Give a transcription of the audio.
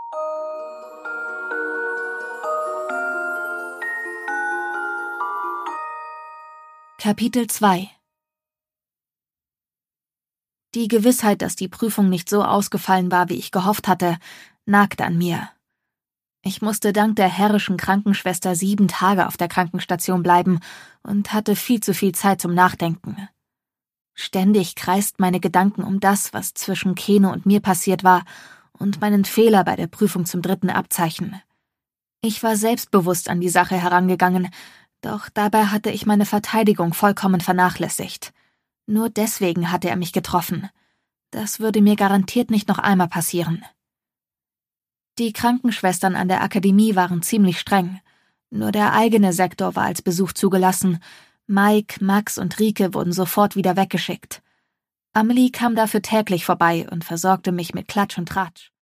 Kapitel 2. Die Gewissheit, dass die Prüfung nicht so ausgefallen war, wie ich gehofft hatte, nagte an mir. Ich musste dank der herrischen Krankenschwester 7 Tage auf der Krankenstation bleiben und hatte viel zu viel Zeit zum Nachdenken. Ständig kreisten meine Gedanken um das, was zwischen Keno und mir passiert war, und meinen Fehler bei der Prüfung zum 3. Abzeichen. Ich war selbstbewusst an die Sache herangegangen, doch dabei hatte ich meine Verteidigung vollkommen vernachlässigt. Nur deswegen hatte er mich getroffen. Das würde mir garantiert nicht noch einmal passieren. Die Krankenschwestern an der Akademie waren ziemlich streng. Nur der eigene Sektor war als Besuch zugelassen. Mike, Max und Rike wurden sofort wieder weggeschickt. Amelie kam dafür täglich vorbei und versorgte mich mit Klatsch und Tratsch.